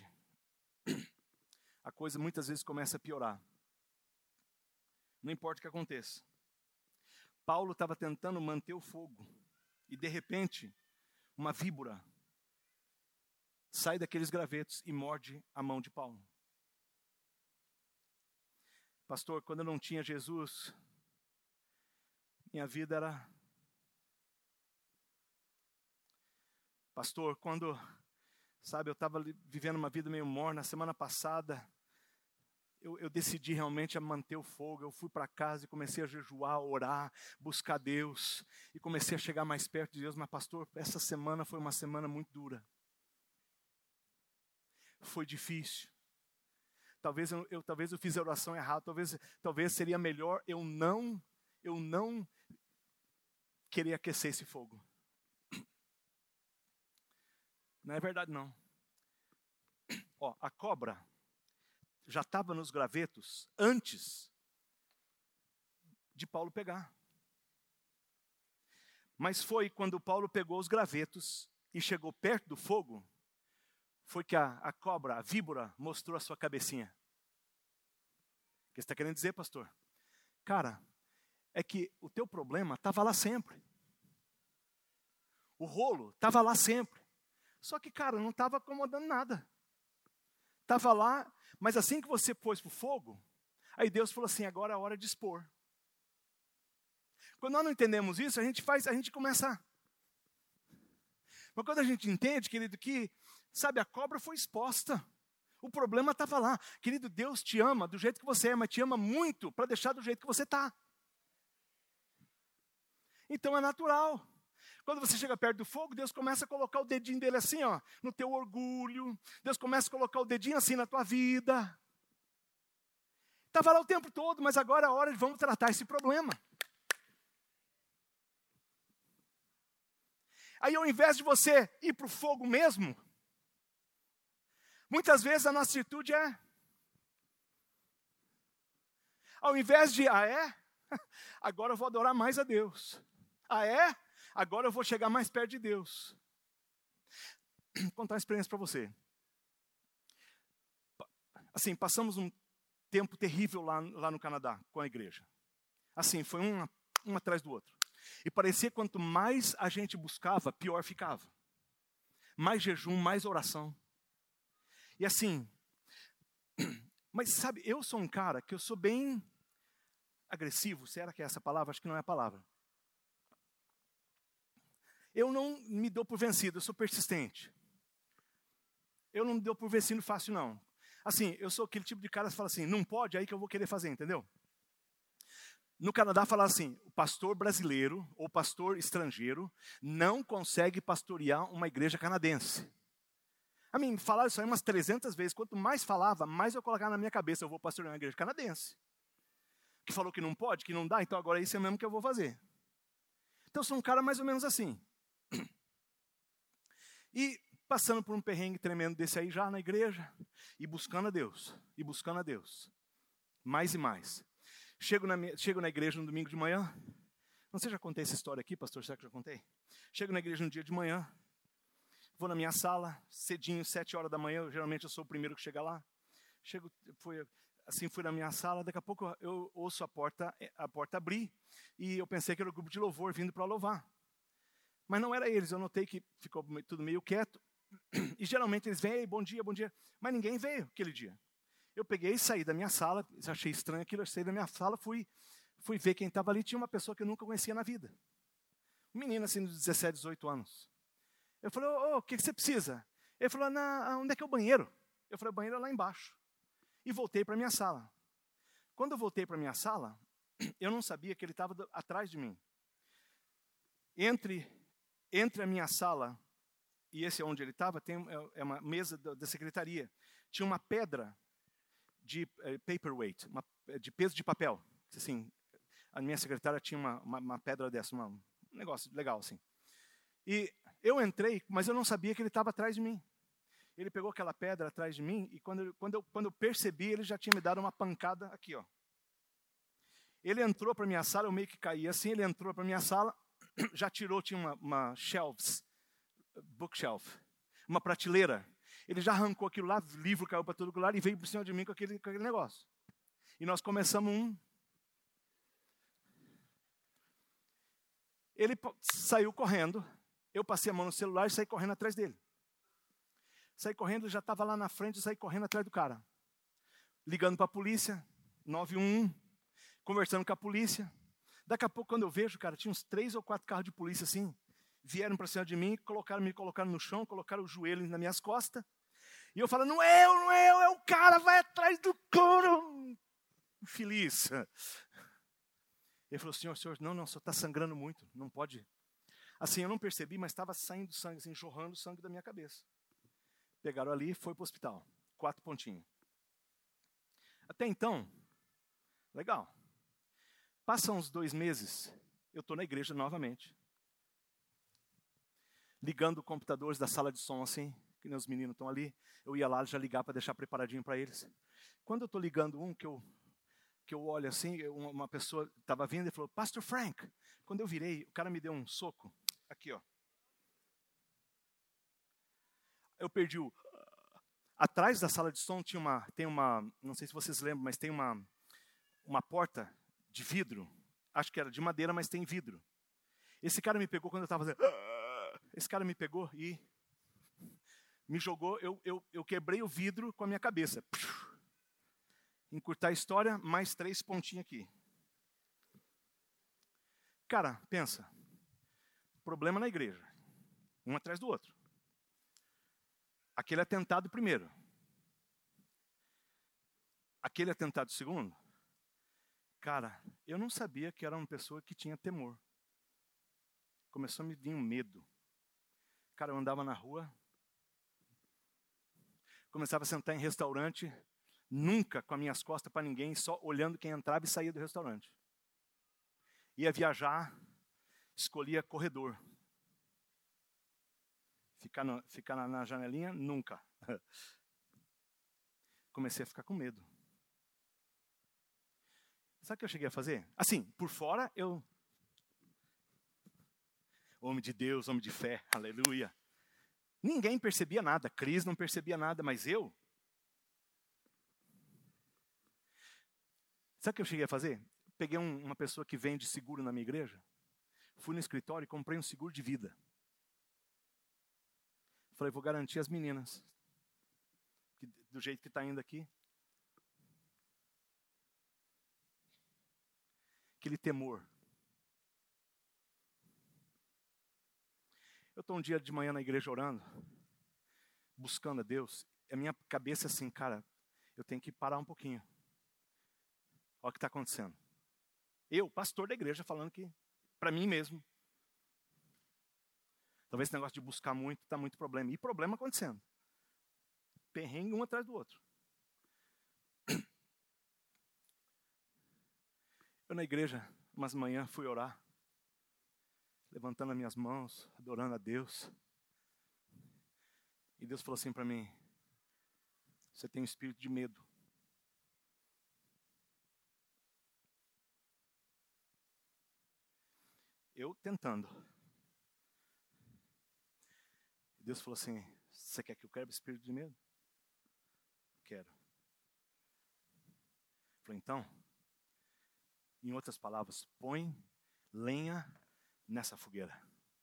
a coisa muitas vezes começa a piorar. Não importa o que aconteça. Paulo estava tentando manter o fogo. E de repente, uma víbora sai daqueles gravetos e morde a mão de Paulo. Pastor, quando eu não tinha Jesus, minha vida era... Pastor, quando, eu estava vivendo uma vida meio morna, na semana passada, eu decidi realmente a manter o fogo. Eu fui para casa e comecei a jejuar, orar, buscar Deus. E comecei a chegar mais perto de Deus. Mas pastor, essa semana foi uma semana muito dura. Foi difícil. Talvez eu fiz a oração errada. Talvez seria melhor eu não querer aquecer esse fogo. Não é verdade, não. A cobra já estava nos gravetos antes de Paulo pegar. Mas foi quando Paulo pegou os gravetos e chegou perto do fogo, foi que a cobra, a víbora, mostrou a sua cabecinha. O que você está querendo dizer, pastor? Cara, é que o teu problema estava lá sempre. O rolo estava lá sempre. Só que, cara, não estava acomodando nada. Estava lá, mas assim que você pôs para o fogo, aí Deus falou assim, agora é a hora de expor. Quando nós não entendemos isso, a gente começa... Mas quando a gente entende, querido, que, a cobra foi exposta. O problema estava lá. Querido, Deus te ama do jeito que você é, mas te ama muito para deixar do jeito que você está. Então é natural. Quando você chega perto do fogo, Deus começa a colocar o dedinho dele assim, ó, no teu orgulho. Deus começa a colocar o dedinho assim na tua vida. Estava lá o tempo todo, mas agora é a hora de vamos tratar esse problema. Aí ao invés de você ir para o fogo mesmo, muitas vezes a nossa atitude é, ao invés de, agora eu vou adorar mais a Deus. Agora eu vou chegar mais perto de Deus. Vou contar uma experiência para você. Assim, passamos um tempo terrível lá no Canadá, com a igreja. Assim, foi um atrás do outro. E parecia que quanto mais a gente buscava, pior ficava. Mais jejum, mais oração. E assim, mas eu sou um cara que eu sou bem agressivo. Será que é essa palavra? Acho que não é a palavra. Eu não me dou por vencido, eu sou persistente. Eu não me dou por vencido fácil, não. Assim, eu sou aquele tipo de cara que fala assim, não pode, aí que eu vou querer fazer, entendeu? No Canadá fala assim, o pastor brasileiro ou pastor estrangeiro não consegue pastorear uma igreja canadense. A mim, falaram isso aí umas 300 vezes. Quanto mais falava, mais eu colocava na minha cabeça, eu vou pastorear uma igreja canadense. Que falou que não pode, que não dá, então agora é isso mesmo que eu vou fazer. Então eu sou um cara mais ou menos assim. E passando por um perrengue tremendo desse aí já na igreja, e buscando a Deus, mais e mais. Chego na igreja no domingo de manhã, Não sei se já contei essa história aqui, pastor, será que já contei? Chego na igreja um dia de manhã, vou na minha sala, cedinho, 7 horas da manhã, geralmente eu sou o primeiro que chega lá. Fui na minha sala, daqui a pouco eu ouço a porta abrir, e eu pensei que era o grupo de louvor vindo para louvar. Mas não era eles, eu notei que ficou tudo meio quieto, e geralmente eles vêm, bom dia, mas ninguém veio aquele dia. Eu peguei, saí da minha sala, achei estranho aquilo, eu saí da minha sala, fui ver quem estava ali, tinha uma pessoa que eu nunca conhecia na vida. Um menino assim, de 17, 18 anos. Eu falei, o que você precisa? Ele falou, onde é que é o banheiro? Eu falei, o banheiro é lá embaixo. E voltei para a minha sala. Quando eu voltei para a minha sala, eu não sabia que ele estava atrás de mim. Entre a minha sala e esse onde ele estava, é uma mesa da secretaria. Tinha uma pedra de paperweight, de peso de papel. Assim, a minha secretária tinha uma pedra dessa, um negócio legal assim. E eu entrei, mas eu não sabia que ele estava atrás de mim. Ele pegou aquela pedra atrás de mim e quando eu percebi, ele já tinha me dado uma pancada aqui, ó. Ele entrou para minha sala, eu meio que caí assim, ele entrou para minha sala, já tirou, tinha uma bookshelf, uma prateleira. Ele já arrancou aquilo lá, o livro caiu para todo lugar e veio por cima de mim com aquele negócio. E nós começamos Ele saiu correndo, eu passei a mão no celular e saí correndo atrás dele. Saí correndo, ele já estava lá na frente, saí correndo atrás do cara. Ligando para a polícia, 911, conversando com a polícia. Daqui a pouco, quando eu vejo, cara, tinha uns 3 ou 4 carros de polícia assim, vieram para cima de mim, me colocaram no chão, colocaram o joelho nas minhas costas. E eu falo, não é eu, é o cara, vai atrás do couro. Feliz. Ele falou, senhor, não, o senhor está sangrando muito, não pode. Assim, eu não percebi, mas estava saindo sangue, assim, jorrando sangue da minha cabeça. Pegaram ali e foi para o hospital. 4 pontinhos. Até então, legal. Passam uns 2 meses, eu estou na igreja novamente. Ligando computadores da sala de som assim, que nem os meninos estão ali. Eu ia lá já ligar para deixar preparadinho para eles. Quando eu estou ligando que eu olho assim, uma pessoa estava vindo e falou, Pastor Frank. Quando eu virei, o cara me deu um soco. Aqui, ó. Eu perdi o... Atrás da sala de som tem uma, não sei se vocês lembram, mas tem uma porta de vidro. Acho que era de madeira, mas tem vidro. Esse cara me pegou quando eu estava fazendo... Esse cara me pegou e me jogou. Eu quebrei o vidro com a minha cabeça. Encurtar a história, mais 3 pontinhos aqui. Cara, pensa. Problema na igreja. Um atrás do outro. Aquele atentado primeiro. Aquele atentado segundo. Cara, eu não sabia que era uma pessoa que tinha temor. Começou a me vir um medo. Cara, eu andava na rua. Começava a sentar em restaurante. Nunca com as minhas costas para ninguém, só olhando quem entrava e saía do restaurante. Ia viajar, escolhia corredor. Ficar na janelinha, nunca. Comecei a ficar com medo. Sabe o que eu cheguei a fazer? Assim, por fora, homem de Deus, homem de fé, aleluia. Ninguém percebia nada, Cris não percebia nada, mas eu... Sabe o que eu cheguei a fazer? Peguei uma pessoa que vende seguro na minha igreja, fui no escritório e comprei um seguro de vida. Falei, vou garantir as meninas, do jeito que está indo aqui. Aquele temor. Eu estou um dia de manhã na igreja orando, buscando a Deus, e a minha cabeça assim, cara, eu tenho que parar um pouquinho. Olha o que está acontecendo. Eu, pastor da igreja, falando que, para mim mesmo, talvez esse negócio de buscar muito, está muito problema. E problema acontecendo. Perrengue um atrás do outro. Eu na igreja, umas manhãs, fui orar. Levantando as minhas mãos, adorando a Deus. E Deus falou assim para mim, você tem um espírito de medo. Eu tentando. Deus falou assim, você quer que eu quebre o espírito de medo? Quero. Falei, então, em outras palavras, põe lenha nessa fogueira.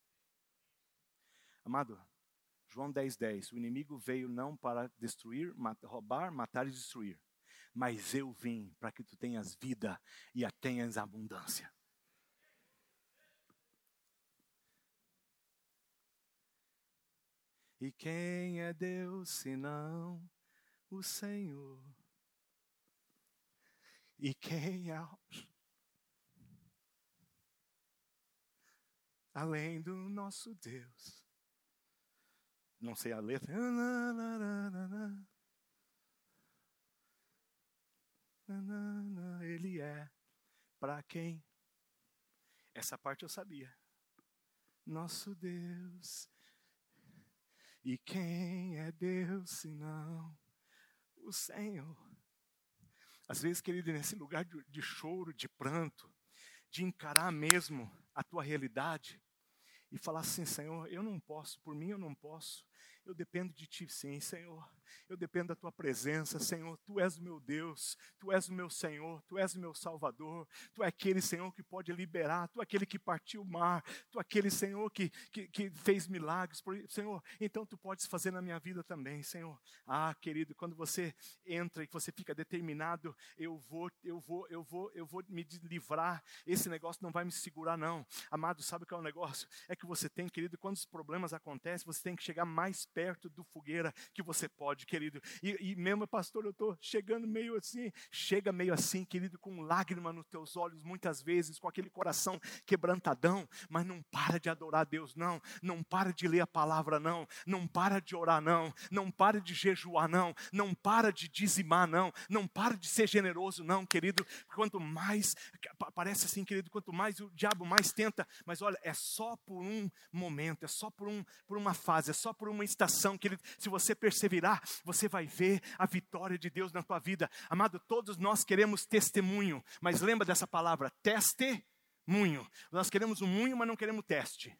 Amado, João 10:10, o inimigo veio não para destruir, roubar, matar e destruir, mas eu vim para que tu tenhas vida e a tenhas abundância. E quem é Deus senão o Senhor? E quem é além do nosso Deus? Não sei a letra. Ele é para quem? Essa parte eu sabia. Nosso Deus. E quem é Deus senão o Senhor? Às vezes, querido, nesse lugar de choro, de pranto, de encarar mesmo a tua realidade e falar assim, Senhor, eu não posso, por mim eu não posso. Eu dependo de Ti, sim, Senhor. Eu dependo da Tua presença, Senhor. Tu és o meu Deus, Tu és o meu Senhor, Tu és o meu Salvador. Tu é aquele, Senhor, que pode liberar. Tu é aquele que partiu o mar. Tu é aquele, Senhor, que fez milagres. Senhor, então Tu podes fazer na minha vida também, Senhor. Ah, querido, quando você entra e você fica determinado, eu vou me livrar. Esse negócio não vai me segurar, não. Amado, sabe o que é o negócio? É que você tem, querido, quando os problemas acontecem, você tem que chegar mais perto do fogueira que você pode, querido. E mesmo, pastor, eu estou chegando meio assim. Chega meio assim, querido, com lágrima nos teus olhos, muitas vezes, com aquele coração quebrantadão, mas não para de adorar a Deus, não. Não para de ler a palavra, não. Não para de orar, não. Não para de jejuar, não. Não para de dizimar, não. Não para de ser generoso, não, querido. Quanto mais, parece assim, querido, quanto mais o diabo mais tenta, mas olha, é só por um momento, é só por uma fase, é só por uma estação, querido. Se você perseverar, você vai ver a vitória de Deus na tua vida. Amado, todos nós queremos testemunho, mas lembra dessa palavra, testemunho. Nós queremos um munho, mas não queremos teste.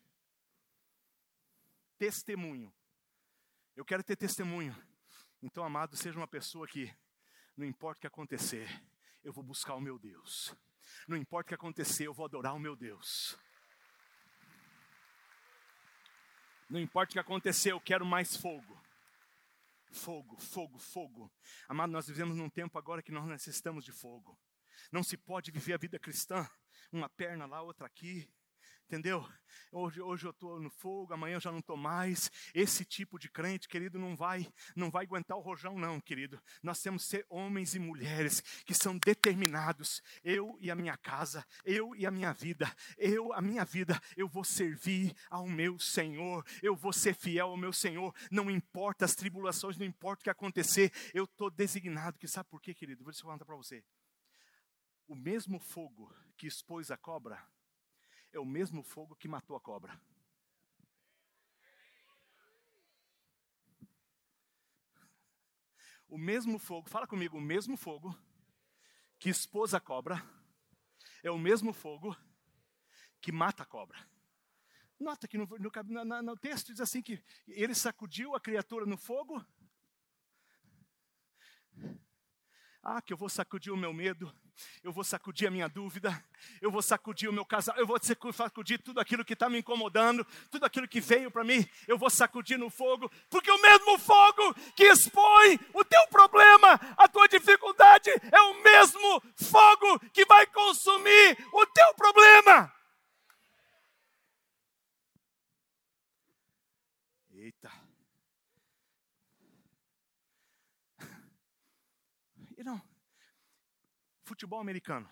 Testemunho. Eu quero ter testemunho. Então, amado, seja uma pessoa que, não importa o que acontecer, eu vou buscar o meu Deus. Não importa o que acontecer, eu vou adorar o meu Deus. Não importa o que acontecer, eu quero mais fogo. Fogo, fogo, fogo. Amado, nós vivemos num tempo agora que nós necessitamos de fogo. Não se pode viver a vida cristã, uma perna lá, outra aqui. Entendeu? Hoje eu estou no fogo, amanhã eu já não estou mais. Esse tipo de crente, querido, não vai aguentar o rojão, não, querido. Nós temos que ser homens e mulheres que são determinados. Eu e a minha casa, eu e a minha vida, eu vou servir ao meu Senhor. Eu vou ser fiel ao meu Senhor. Não importa as tribulações, não importa o que acontecer. Eu estou designado. Que sabe por quê, querido? Vou contar para você. O mesmo fogo que expôs a cobra é o mesmo fogo que matou a cobra. O mesmo fogo, fala comigo, o mesmo fogo que expôs a cobra é o mesmo fogo que mata a cobra. Nota que no texto diz assim que ele sacudiu a criatura no fogo. Ah, que eu vou sacudir o meu medo, eu vou sacudir a minha dúvida, eu vou sacudir o meu casamento, eu vou sacudir tudo aquilo que está me incomodando, tudo aquilo que veio para mim, eu vou sacudir no fogo, porque o mesmo fogo que expõe o teu problema, a tua dificuldade, é o mesmo fogo que vai consumir o teu problema. Eita. E não. Futebol americano.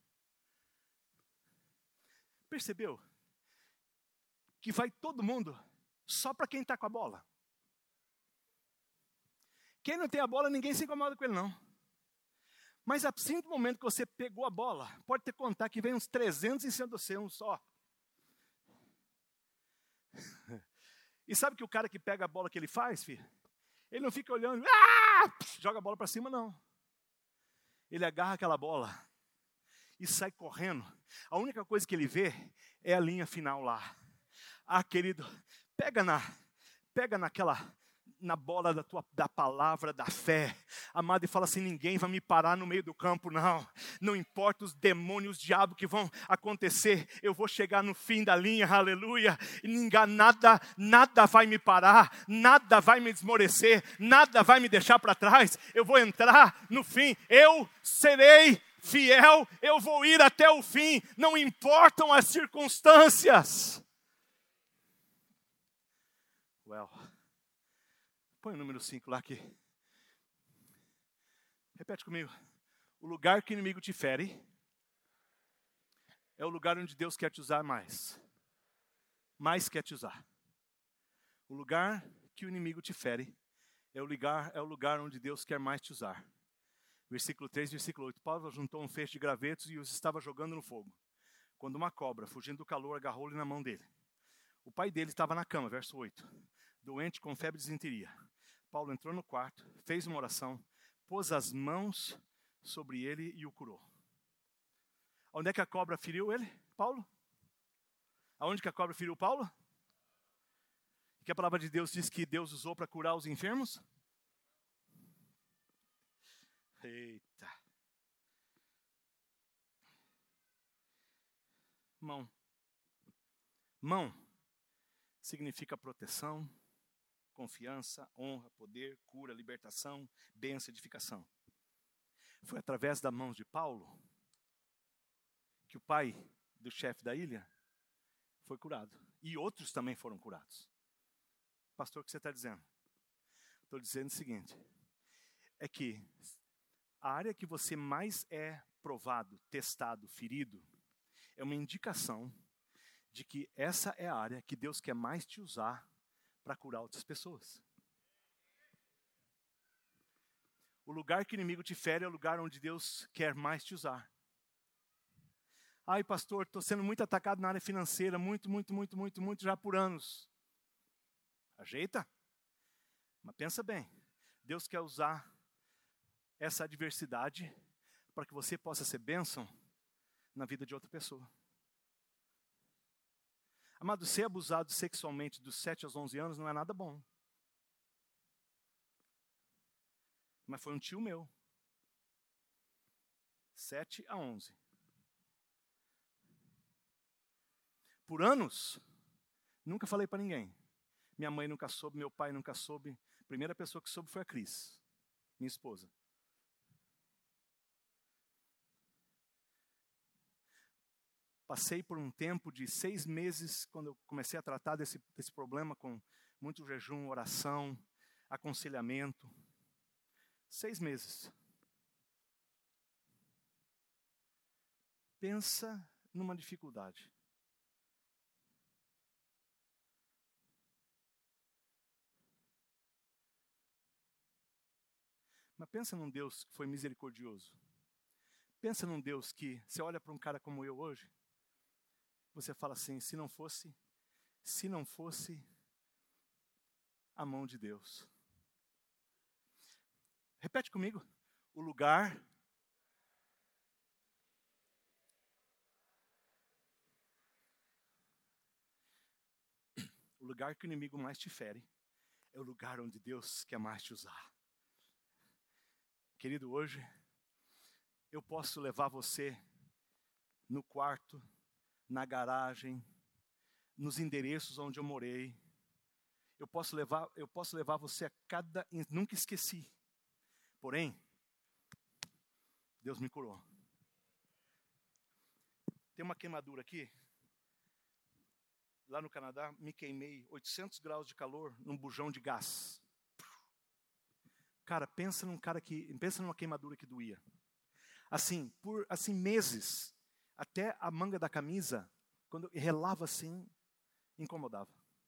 Percebeu? Que vai todo mundo só para quem está com a bola. Quem não tem a bola, ninguém se incomoda com ele, não. Mas a partir do momento que você pegou a bola, pode ter contar que vem uns 300 em cima de você, um só. E sabe que o cara que pega a bola que ele faz, filho? Ele não fica olhando, joga a bola para cima, não. Ele agarra aquela bola e sai correndo, a única coisa que ele vê é a linha final lá. Ah, querido, pega na bola da palavra, da fé, amado, e fala assim: ninguém vai me parar no meio do campo, não importa os demônios, os diabos que vão acontecer, eu vou chegar no fim da linha, aleluia, e nada vai me parar, nada vai me desmorecer, nada vai me deixar para trás, eu vou entrar no fim, eu serei fiel, eu vou ir até o fim, não importam as circunstâncias. Põe o número 5 lá aqui. Repete comigo. O lugar que o inimigo te fere é o lugar onde Deus quer te usar mais. Mais quer te usar. O lugar que o inimigo te fere é o lugar onde Deus quer mais te usar. Versículo 3, versículo 8. Paulo juntou um feixe de gravetos e os estava jogando no fogo, quando uma cobra, fugindo do calor, agarrou-lhe na mão dele. O pai dele estava na cama, verso 8, doente com febre e disenteria. Paulo entrou no quarto, fez uma oração, pôs as mãos sobre ele e o curou. Onde é que a cobra feriu ele, Paulo? Aonde que a cobra feriu Paulo? Que a palavra de Deus diz que Deus usou para curar os enfermos? Eita. Mão significa proteção, confiança, honra, poder, cura, libertação, bênção, edificação. Foi através da mão de Paulo que o pai do chefe da ilha foi curado. E outros também foram curados. Pastor, o que você está dizendo? Estou dizendo o seguinte, é que a área que você mais é provado, testado, ferido, é uma indicação de que essa é a área que Deus quer mais te usar para curar outras pessoas. O lugar que o inimigo te fere é o lugar onde Deus quer mais te usar. Ai, pastor, estou sendo muito atacado na área financeira, muito, já por anos. Ajeita. Mas pensa bem, Deus quer usar essa adversidade para que você possa ser bênção na vida de outra pessoa. Amado, ser abusado sexualmente dos 7 aos 11 anos não é nada bom. Mas foi um tio meu. 7 a 11. Por anos, nunca falei para ninguém. Minha mãe nunca soube, meu pai nunca soube. A primeira pessoa que soube foi a Cris, minha esposa. Passei por um tempo de 6 meses, quando eu comecei a tratar desse problema, com muito jejum, oração, aconselhamento. 6 meses. Pensa numa dificuldade. Mas pensa num Deus que foi misericordioso. Pensa num Deus que, você olha para um cara como eu hoje, você fala assim, se não fosse a mão de Deus. Repete comigo. O lugar que o inimigo mais te fere é o lugar onde Deus quer mais te usar. Querido, hoje eu posso levar você no quarto, na garagem, nos endereços onde eu morei. Eu posso levar você a nunca esqueci. Porém, Deus me curou. Tem uma queimadura aqui. Lá no Canadá, me queimei 800 graus de calor num bujão de gás. Cara, pensa numa queimadura que doía. Assim, por meses, até a manga da camisa, quando relava assim, incomodava.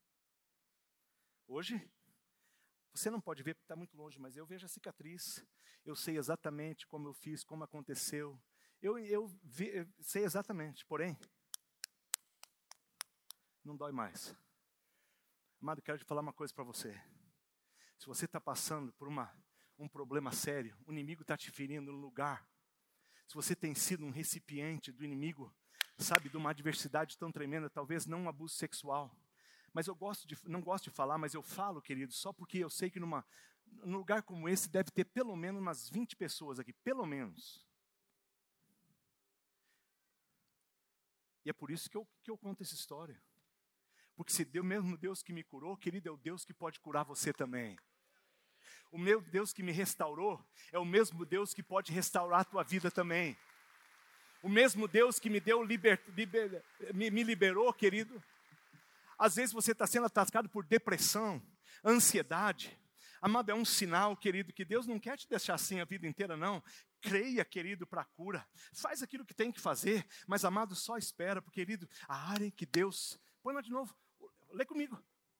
Hoje, você não pode ver porque está muito longe, mas eu vejo a cicatriz. Eu sei exatamente como eu fiz, como aconteceu. Eu sei exatamente, porém, não dói mais. Amado, quero te falar uma coisa para você. Se você está passando por um problema sério, o inimigo está te ferindo no lugar. se você tem sido um recipiente do inimigo, sabe, de uma adversidade tão tremenda, talvez não um abuso sexual. Mas eu não gosto de falar, mas eu falo, querido, só porque eu sei que num lugar como esse deve ter pelo menos umas 20 pessoas aqui, pelo menos. E é por isso que eu conto essa história. Porque se Deus, mesmo Deus que me curou, querido, é o Deus que pode curar você também. O meu Deus que me restaurou é o mesmo Deus que pode restaurar a tua vida também. O mesmo Deus que me liberou, querido. Às vezes você está sendo atacado por depressão, ansiedade. Amado, é um sinal, querido, que Deus não quer te deixar assim a vida inteira, não. Creia, querido, para a cura. Faz aquilo que tem que fazer, mas, amado, só espera, porque, querido, a área em que Deus... Põe lá de novo, lê comigo.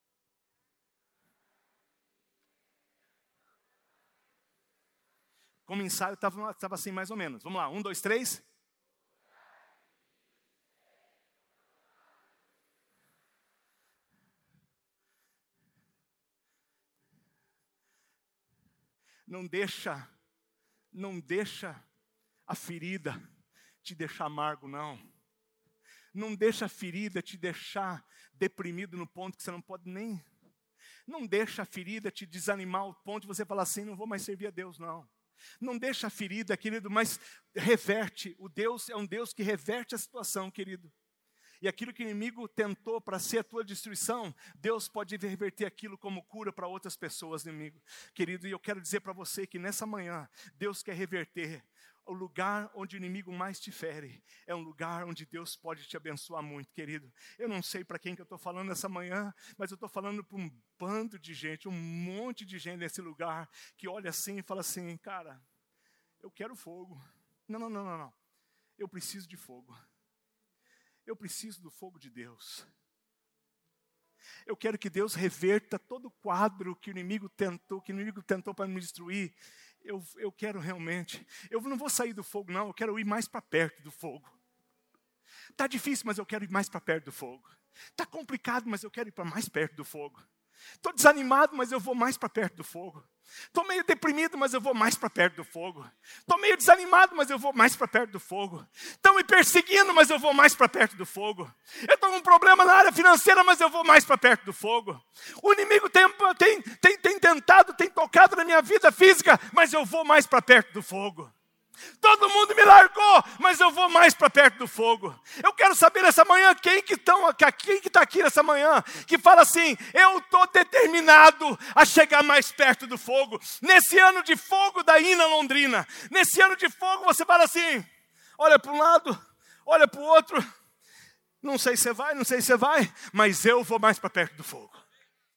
Como ensaio, estava assim mais ou menos. Vamos lá, 1, 2, 3. Não deixa a ferida te deixar amargo, não. Não deixa a ferida te deixar deprimido no ponto que você não pode nem... Não deixa a ferida te desanimar ao ponto de você falar assim, não vou mais servir a Deus, não. Não deixa a ferida, querido, mas reverte. O Deus é um Deus que reverte a situação, querido. E aquilo que o inimigo tentou para ser a tua destruição, Deus pode reverter aquilo como cura para outras pessoas, inimigo. Querido, e eu quero dizer para você que nessa manhã, Deus quer reverter. O lugar onde o inimigo mais te fere é um lugar onde Deus pode te abençoar muito, querido. Eu não sei para quem que eu estou falando essa manhã, mas eu estou falando para um bando de gente, um monte de gente nesse lugar, que olha assim e fala assim, cara, eu quero fogo. Não. Eu preciso de fogo. Eu preciso do fogo de Deus. Eu quero que Deus reverta todo o quadro que o inimigo tentou para me destruir. Eu quero realmente, eu não vou sair do fogo não, eu quero ir mais para perto do fogo. Está difícil, mas eu quero ir mais para perto do fogo. Está complicado, mas eu quero ir para mais perto do fogo. Estou desanimado, mas eu vou mais para perto do fogo. Estou meio deprimido, mas eu vou mais para perto do fogo. Estou meio desanimado, mas eu vou mais para perto do fogo. Estão me perseguindo, mas eu vou mais para perto do fogo. Eu estou com um problema na área financeira, mas eu vou mais para perto do fogo. O inimigo tem tentado, tem tocado na minha vida física, mas eu vou mais para perto do fogo. Todo mundo me largou, mas eu vou mais para perto do fogo. Eu quero saber nessa manhã, quem que está aqui nessa manhã, que fala assim, eu estou determinado a chegar mais perto do fogo. Nesse ano de fogo da Ina Londrina, nesse ano de fogo você fala assim, olha para um lado, olha para o outro, não sei se você vai, mas eu vou mais para perto do fogo.